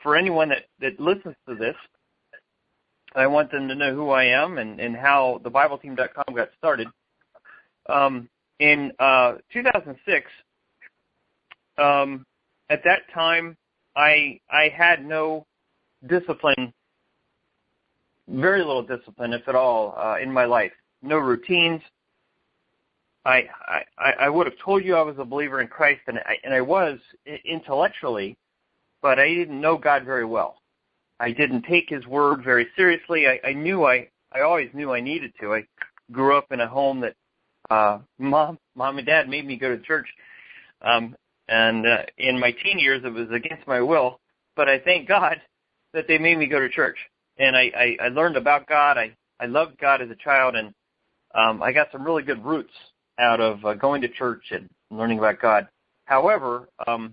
for anyone that listens to this, I want them to know who I am and how thebibleteam.com got started. In 2006, at that time, I had no discipline, very little discipline, if at all, in my life. No routines. I would have told you I was a believer in Christ, and I was intellectually, but I didn't know God very well. I didn't take His Word very seriously. I always knew I needed to. I grew up in a home that mom and dad made me go to church, and in my teen years it was against my will, but I thank God that they made me go to church, and I learned about God. I loved God as a child, and I got some really good roots out of going to church and learning about God. However,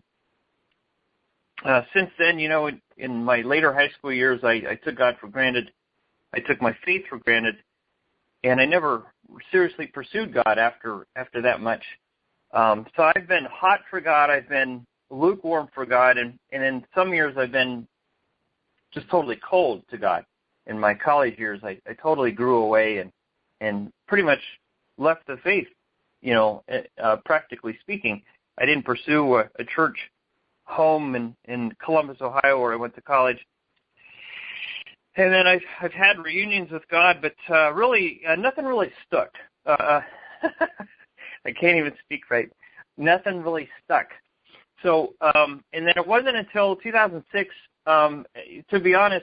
since then, in my later high school years, I took God for granted. I took my faith for granted, and I never seriously pursued God after that much. So I've been hot for God. I've been lukewarm for God, and in some years I've been just totally cold to God. In my college years, I totally grew away and pretty much left the faith, practically speaking. I didn't pursue a church home in Columbus, Ohio, where I went to college. And then I've had reunions with God, but really, nothing really stuck. I can't even speak right. Nothing really stuck. So, and then it wasn't until 2006, to be honest,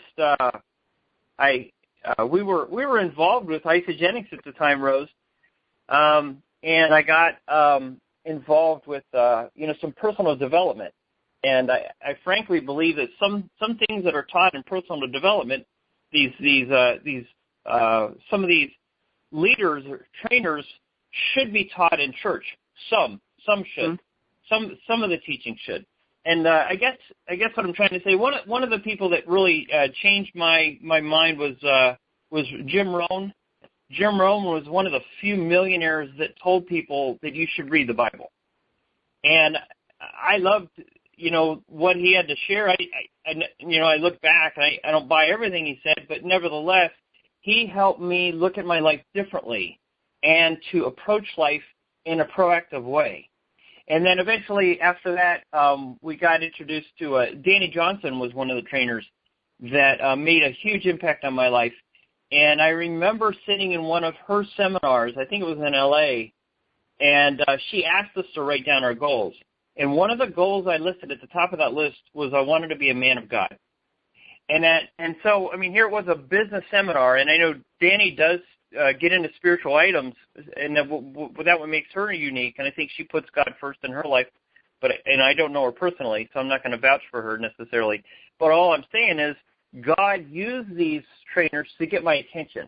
we were involved with Isagenix at the time, Rose, and I got involved with some personal development. And I frankly believe that some things that are taught in personal development, some of these leaders or trainers should be taught in church. Some should. Mm-hmm. Some of the teaching should. And I guess what I'm trying to say, one of the people that really changed my mind was Jim Rohn. Jim Rohn was one of the few millionaires that told people that you should read the Bible. And I loved what he had to share. I look back and I don't buy everything he said, but nevertheless, he helped me look at my life differently and to approach life in a proactive way. And then eventually after that, we got introduced to Danny Johnson was one of the trainers that made a huge impact on my life. And I remember sitting in one of her seminars, I think it was in L.A., and she asked us to write down our goals. And one of the goals I listed at the top of that list was I wanted to be a man of God. And so, here it was a business seminar, and I know Danny does get into spiritual items, and that what makes her unique, and I think she puts God first in her life, and I don't know her personally, so I'm not going to vouch for her necessarily. But all I'm saying is God used these trainers to get my attention,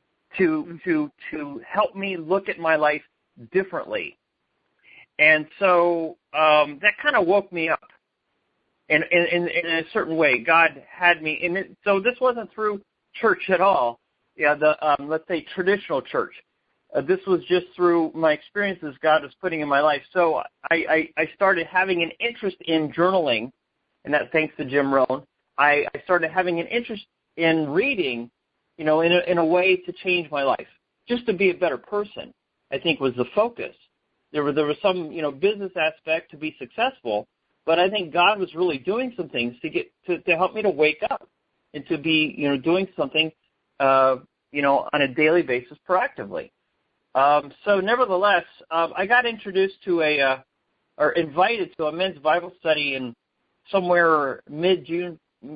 to help me look at my life differently. And so that kind of woke me up in a certain way. God had me in it. So this wasn't through church at all. Yeah, let's say traditional church. This was just through my experiences God was putting in my life. So I started having an interest in journaling, and that thanks to Jim Rohn. I started having an interest in reading, in a way to change my life, just to be a better person, I think was the focus. There was some, business aspect to be successful, but I think God was really doing some things to help me to wake up and to be, doing something, on a daily basis proactively. So nevertheless, I got introduced to or invited to a men's Bible study in somewhere mid-2006,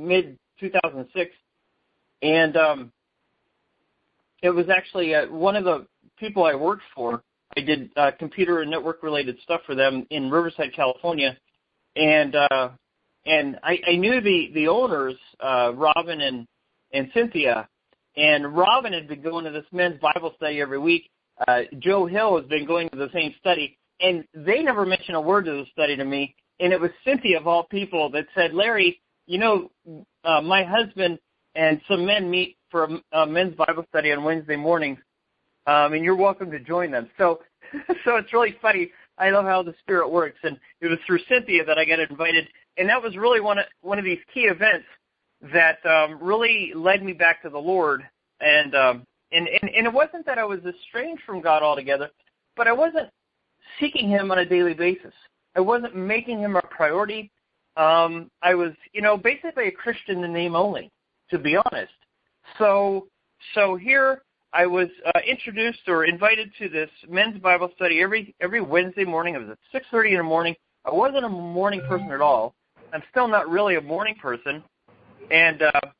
and it was actually one of the people I worked for. I did computer and network-related stuff for them in Riverside, California, and I knew the owners, Robin and Cynthia, and Robin had been going to this men's Bible study every week. Joe Hill has been going to the same study, and they never mentioned a word to the study to me, and it was Cynthia, of all people, that said, Larry, my husband and some men meet for a men's Bible study on Wednesday mornings, and you're welcome to join them. So it's really funny. I love how the Spirit works, and it was through Cynthia that I got invited that was really one of these key events that really led me back to the Lord. And it wasn't that I was estranged from God altogether, but I wasn't seeking Him on a daily basis. I wasn't making Him a priority. I was, basically a Christian in name only, to be honest. So here I was introduced or invited to this men's Bible study every Wednesday morning. It was at 6:30 in the morning. I wasn't a morning person at all. I'm still not really a morning person, and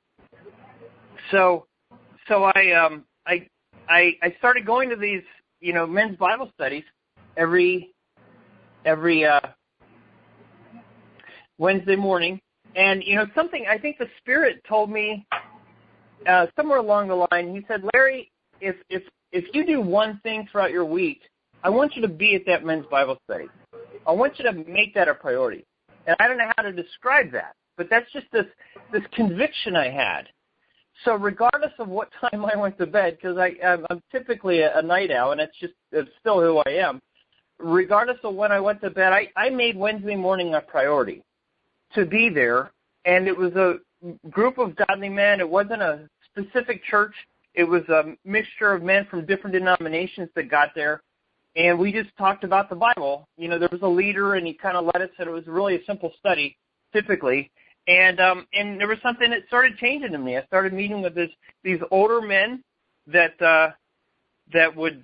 so I started going to these men's Bible studies every Wednesday morning, and something I think the Spirit told me somewhere along the line. He said, Larry, if you do one thing throughout your week, I want you to be at that men's Bible study. I want you to make that a priority. And I don't know how to describe that, but that's just this conviction I had. So regardless of what time I went to bed, because I'm typically a night owl, and it's still who I am, regardless of when I went to bed, I made Wednesday morning a priority to be there. And it was a group of godly men. It wasn't a specific church. It was a mixture of men from different denominations that got there. And we just talked about the Bible. There was a leader, and he kind of led us, and it was really a simple study, typically. And there was something that started changing in me. I started meeting with these older men that would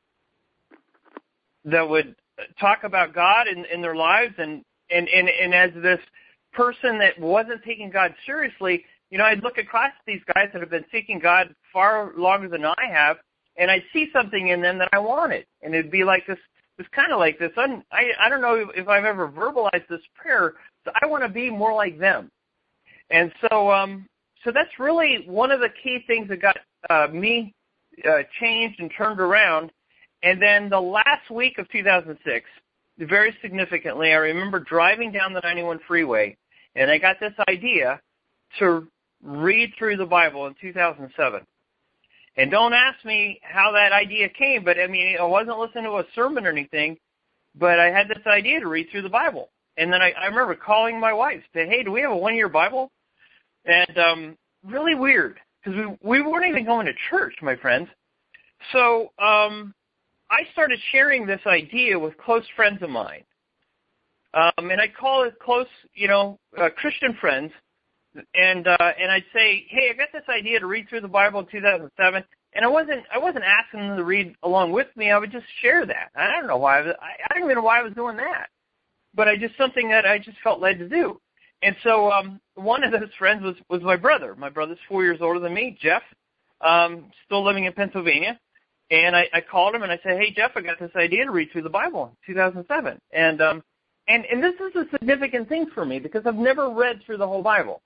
talk about God in their lives, and as this person that wasn't taking God seriously, I'd look across these guys that have been seeking God far longer than I have, and I'd see something in them that I wanted, and it'd be like this kind of like this. I don't know if I've ever verbalized this prayer. So I want to be more like them, and so that's really one of the key things that got me changed and turned around. And then the last week of 2006, very significantly, I remember driving down the 91 freeway, and I got this idea to read through the Bible in 2007. And don't ask me how that idea came, but I wasn't listening to a sermon or anything, but I had this idea to read through the Bible. And then I remember calling my wife, saying, hey, do we have a one-year Bible? And really weird, because we weren't even going to church, my friends. So I started sharing this idea with close friends of mine. And I call it close, Christian friends. And I'd say, hey, I got this idea to read through the Bible in 2007, and I wasn't asking them to read along with me. I would just share that. I don't know why. I don't even know why I was doing that, but something that I just felt led to do. And so one of those friends was my brother. My brother's 4 years older than me, Jeff, still living in Pennsylvania. And I called him and I said, hey, Jeff, I got this idea to read through the Bible in 2007. And this is a significant thing for me because I've never read through the whole Bible.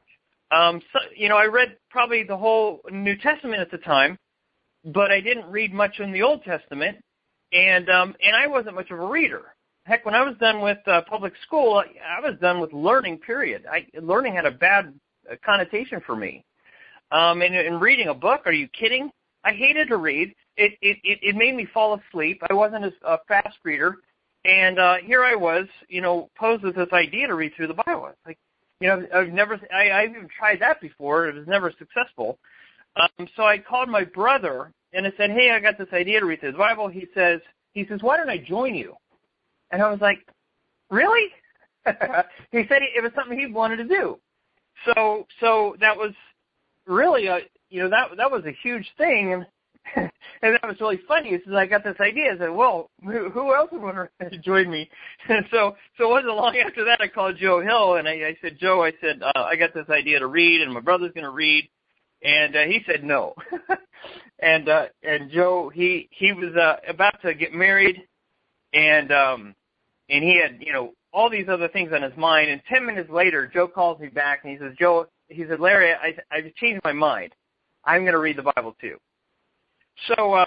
I read probably the whole New Testament at the time, but I didn't read much in the Old Testament, and I wasn't much of a reader. Heck, when I was done with public school, I was done with learning, period. Learning had a bad connotation for me. And reading a book, are you kidding? I hated to read. It made me fall asleep. I wasn't a fast reader, and here I was, posed with this idea to read through the Bible. It's like, I've even tried that before. It was never successful. So I called my brother and I said, hey, I got this idea to read through the Bible. He says, why don't I join you? And I was like, really? He said it was something he wanted to do. So that was really that was a huge thing. And that was really funny. He says, I got this idea. I said, well, who else would want to join me? And so it wasn't long after that I called Joe Hill, and I said, Joe, I got this idea to read, and my brother's going to read. And he said no. and Joe, he was about to get married, and he had, all these other things on his mind. And 10 minutes later, Joe calls me back, and he says, Joe, Larry, I've changed my mind. I'm going to read the Bible too. So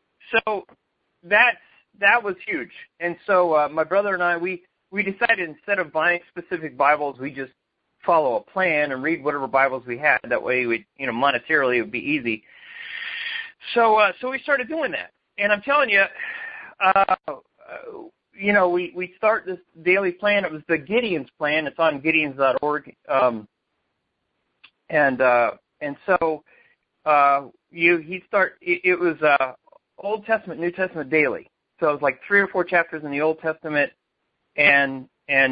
that was huge. And so my brother and I, we decided instead of buying specific Bibles, we just follow a plan and read whatever Bibles we had. That way, monetarily it would be easy. So we started doing that. And I'm telling you, we start this daily plan. It was the Gideon's plan. It's on Gideons.org. It was Old Testament, New Testament daily. So it was like 3 or 4 chapters in the Old Testament, and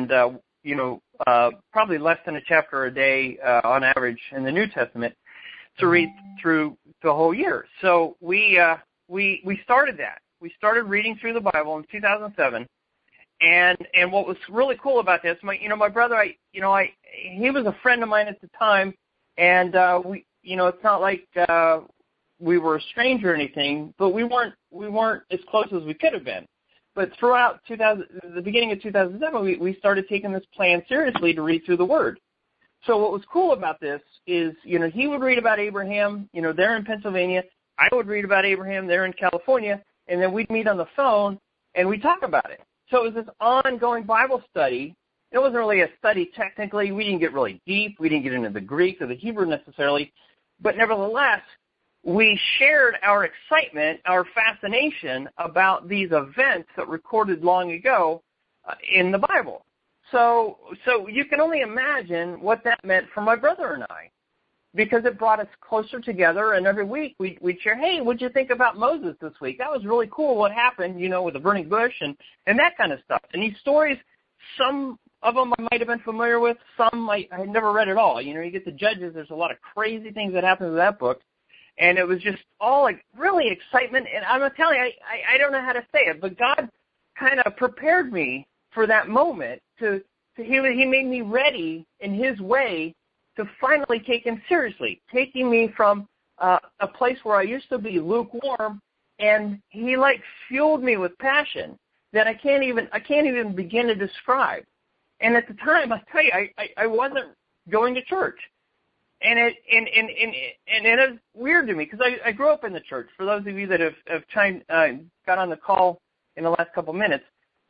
probably less than a chapter a day on average in the New Testament to read through the whole year. So we started that. We started reading through the Bible in 2007, and what was really cool about this, my brother, he was a friend of mine at the time, and it's not like we were a stranger or anything, but we weren't as close as we could have been. But throughout the beginning of 2007, we started taking this plan seriously to read through the Word. So what was cool about this is, he would read about Abraham, there in Pennsylvania. I would read about Abraham there in California, and then we'd meet on the phone and we'd talk about it. So it was this ongoing Bible study. It wasn't really a study technically. We didn't get really deep. We didn't get into the Greek or the Hebrew necessarily. But nevertheless, we shared our excitement, our fascination about these events that recorded long ago in the Bible. So you can only imagine what that meant for my brother and I, because it brought us closer together, and every week we'd share, hey, what'd you think about Moses this week? That was really cool what happened, with the burning bush and that kind of stuff. And these stories, some of them I might have been familiar with, some I had never read at all. You get the Judges, there's a lot of crazy things that happen in that book. And it was just all like really excitement. And I'm telling you, I don't know how to say it, but God kind of prepared me for that moment. He made me ready in His way to finally take Him seriously, taking me from a place where I used to be lukewarm, and He fueled me with passion that I can't even begin to describe. And at the time, I tell you, I wasn't going to church. And it is weird to me because I grew up in the church. For those of you that have got on the call in the last couple minutes,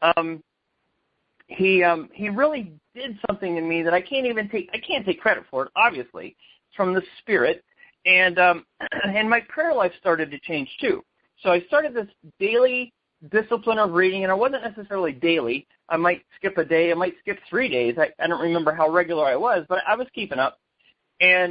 he really did something in me that I can't take credit for it. Obviously, it's from the Spirit, and my prayer life started to change too. So I started this daily discipline of reading, and it wasn't necessarily daily. I might skip a day, I might skip 3 days. I don't remember how regular I was, but I was keeping up. And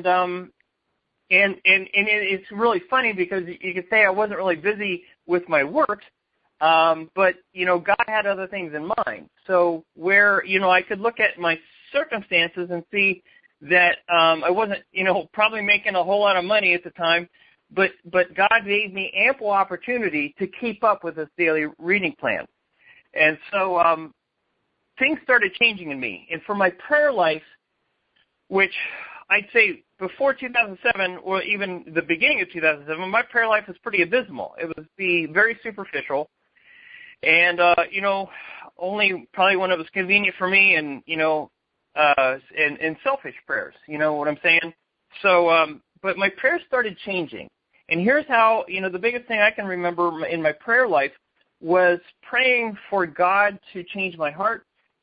it's really funny because you could say I wasn't really busy with my work, but God had other things in mind. So where I could look at my circumstances and see that I wasn't probably making a whole lot of money at the time, but God gave me ample opportunity to keep up with this daily reading plan, and so things started changing in me. And for my prayer life, which I'd say before 2007 or even the beginning of 2007, my prayer life was pretty abysmal. It was very superficial, and only probably when it was convenient for me, and and selfish prayers. You know what I'm saying? So, but my prayers started changing, and here's how. The biggest thing I can remember in my prayer life was praying for God to change my heart.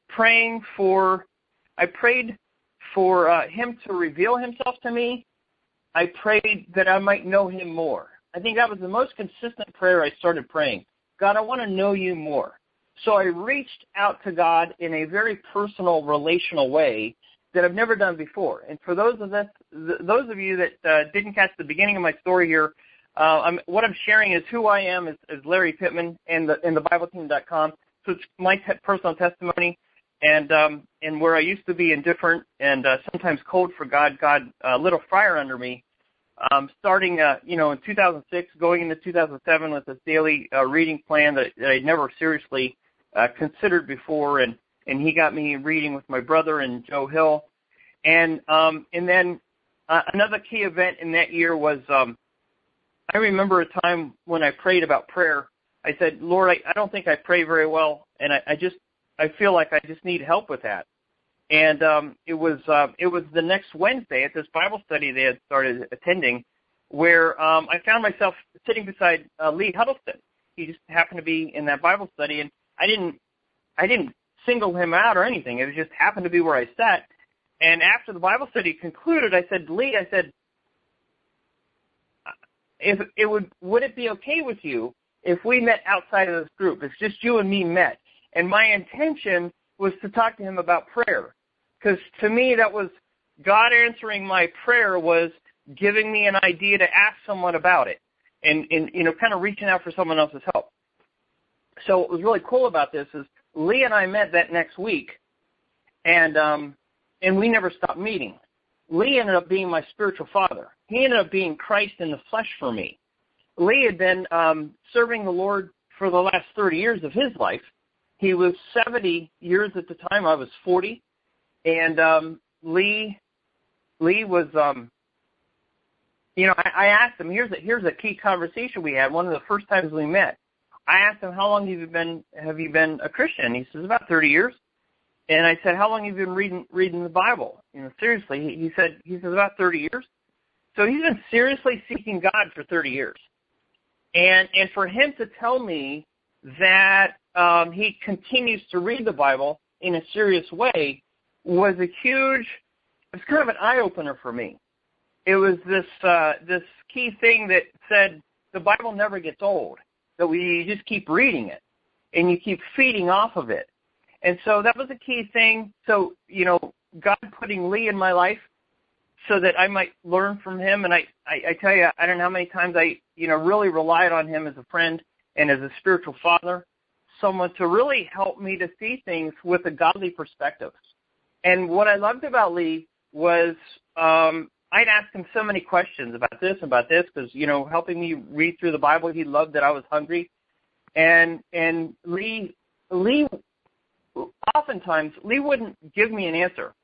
I prayed for Him to reveal Himself to me. I prayed that I might know Him more. I think that was the most consistent prayer I started praying. God, I want to know You more. So I reached out to God in a very personal, relational way that I've never done before. And for those of you that didn't catch the beginning of my story here, what I'm sharing is who I am as Larry Pittman and the BibleTeam.com. So it's my personal testimony. And where I used to be indifferent and sometimes cold for God, God lit a fire under me. Starting, in 2006, going into 2007 with this daily reading plan that I'd never seriously considered before, and he got me reading with my brother and Joe Hill. And then another key event in that year was I remember a time when I prayed about prayer. I said, Lord, I don't think I pray very well, and I feel like I just need help with that. And it was the next Wednesday at this Bible study they had started attending, where I found myself sitting beside Lee Huddleston. He just happened to be in that Bible study, and I didn't single him out or anything. It just happened to be where I sat. And after the Bible study concluded, I said, Lee, would it be okay with you if we met outside of this group? If just you and me met, And my intention was to talk to him about prayer, because to me that was God answering my prayer, was giving me an idea to ask someone about it, and kind of reaching out for someone else's help. So what was really cool about this is Lee and I met that next week, and we never stopped meeting. Lee ended up being my spiritual father. He ended up being Christ in the flesh for me. Lee had been serving the Lord for the last 30 years of his life. He was 70 years at the time. I was 40. And Lee was, I asked him, here's a key conversation we had, one of the first times we met. I asked him, how long have you been a Christian? He says, about 30 years. And I said, how long have you been reading the Bible? Seriously, he says about 30 years. So he's been seriously seeking God for 30 years. And for him to tell me that he continues to read the Bible in a serious way was it's kind of an eye-opener for me. It was this key thing that said the Bible never gets old, that you just keep reading it, and you keep feeding off of it. And so that was a key thing. So, God putting Lee in my life so that I might learn from him. And I tell you, I don't know how many times I, really relied on him as a friend and as a spiritual father, someone to really help me to see things with a godly perspective. And what I loved about Lee was I'd ask him so many questions about this, because, helping me read through the Bible, he loved that I was hungry. And Lee, oftentimes, Lee wouldn't give me an answer.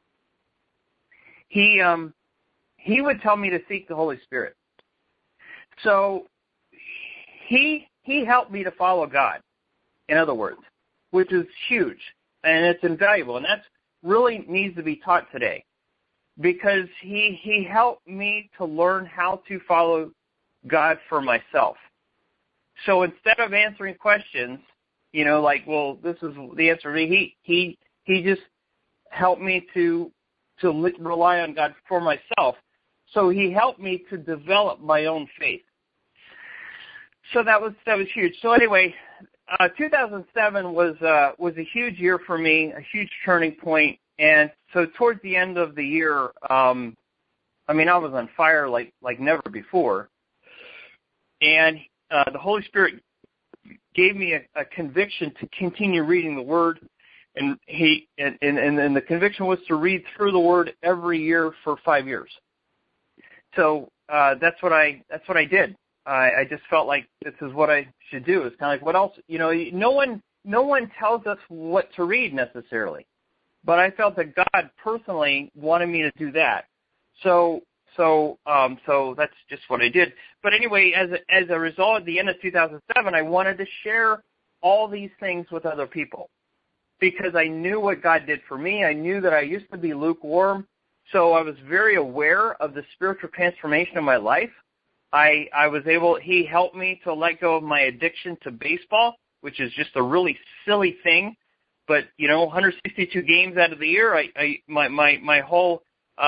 He would tell me to seek the Holy Spirit. So he helped me to follow God, in other words, which is huge, and it's invaluable, and that's really needs to be taught today, because he helped me to learn how to follow God for myself. So instead of answering questions, this is the answer. He just helped me to rely on God for myself. So he helped me to develop my own faith. So that was huge. So anyway, 2007 was a huge year for me, a huge turning point. And so towards the end of the year, I was on fire like never before. And the Holy Spirit gave me a conviction to continue reading the Word, and the conviction was to read through the Word every year for 5 years. So that's what I did. I just felt like this is what I should do. It's kind of like, what else? No one tells us what to read necessarily, but I felt that God personally wanted me to do that. So that's just what I did. But anyway, as a result, at the end of 2007, I wanted to share all these things with other people, because I knew what God did for me. I knew that I used to be lukewarm, so I was very aware of the spiritual transformation of my life. He helped me to let go of my addiction to baseball, which is just a really silly thing. But, 162 games out of the year, my whole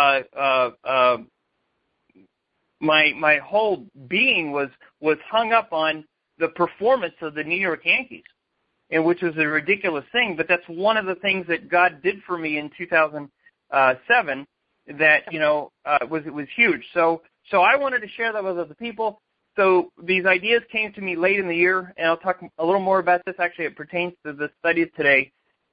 my whole being was hung up on the performance of the New York Yankees, and which was a ridiculous thing. But that's one of the things that God did for me in 2007 that was huge. So I wanted to share that with other people. So these ideas came to me late in the year, and I'll talk a little more about this. Actually, it pertains to the study today,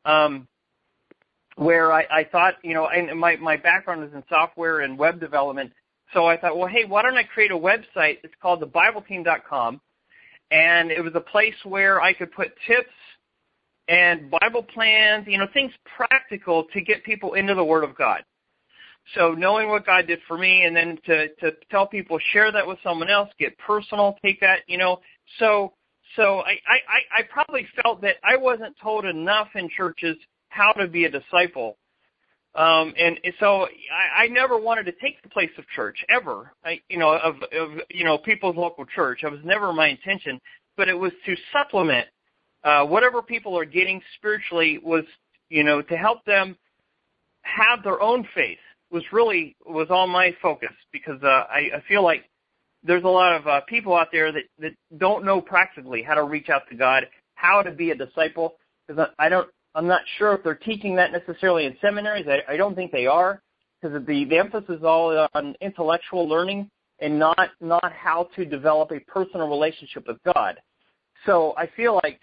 where I thought, and my background is in software and web development. So I thought, well, hey, why don't I create a website? It's called thebibleteam.com, and it was a place where I could put tips and Bible plans, things practical to get people into the Word of God. So knowing what God did for me, and then to tell people, share that with someone else, get personal, take that, So I probably felt that I wasn't told enough in churches how to be a disciple. And so I never wanted to take the place of church ever, of people's local church. It was never my intention, but it was to supplement whatever people are getting spiritually, was, to help them have their own faith was all my focus, because I feel like there's a lot of people out there that don't know practically how to reach out to God, how to be a disciple. because I'm not sure if they're teaching that necessarily in seminaries. I don't think they are, because the emphasis is all on intellectual learning and not how to develop a personal relationship with God. So I feel like,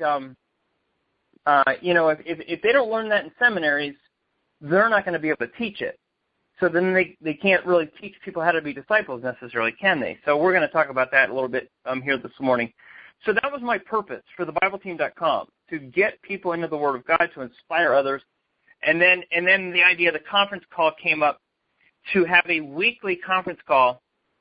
if they don't learn that in seminaries, they're not going to be able to teach it. So then they can't really teach people how to be disciples necessarily, can they? So we're going to talk about that a little bit here this morning. So that was my purpose for thebibleteam.com, to get people into the Word of God, to inspire others. And then the idea of the conference call came up, to have a weekly conference call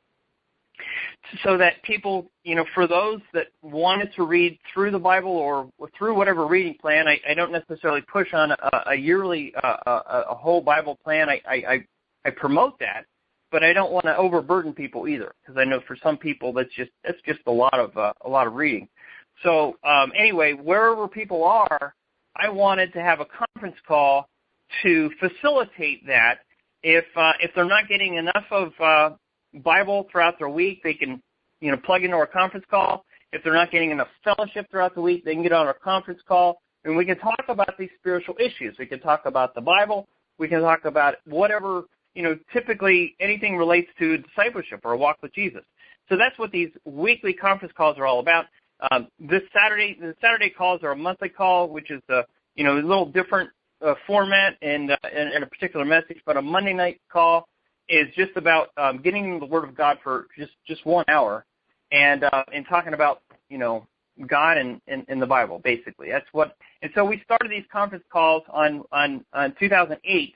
so that people, for those that wanted to read through the Bible or through whatever reading plan, I don't necessarily push on a yearly, a whole Bible plan. I promote that, but I don't want to overburden people either, because I know for some people that's just a lot of reading. So anyway, wherever people are, I wanted to have a conference call to facilitate that. If they're not getting enough of Bible throughout their week, they can plug into our conference call. If they're not getting enough fellowship throughout the week, they can get on our conference call, and we can talk about these spiritual issues. We can talk about the Bible. We can talk about whatever, typically anything relates to discipleship or a walk with Jesus. So that's what these weekly conference calls are all about. The Saturday calls are a monthly call, which is a little different format and a particular message. But a Monday night call is just about getting the Word of God for just 1 hour and talking about God and the Bible, basically. That's what. And so we started these conference calls on 2008.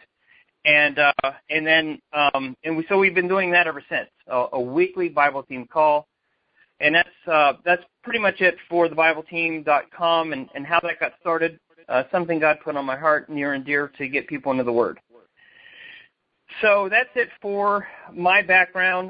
So we've been doing that ever since, a weekly Bible team call, and that's pretty much it for thebibleteam.com and how that got started. Something God put on my heart, near and dear, to get people into the Word. So that's it for my background.